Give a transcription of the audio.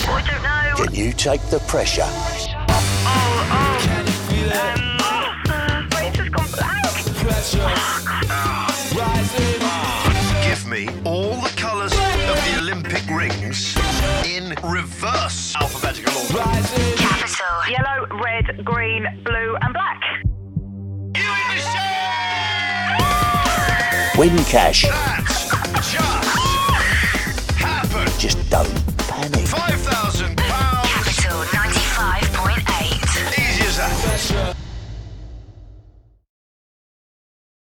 I don't know. Can you take the pressure? It's just gone blank. Give me all the colours of the Olympic rings in reverse alphabetical order. Capital. Yellow, red, green, blue and black. You in the shed! Win cash. That just happened. Just don't panic.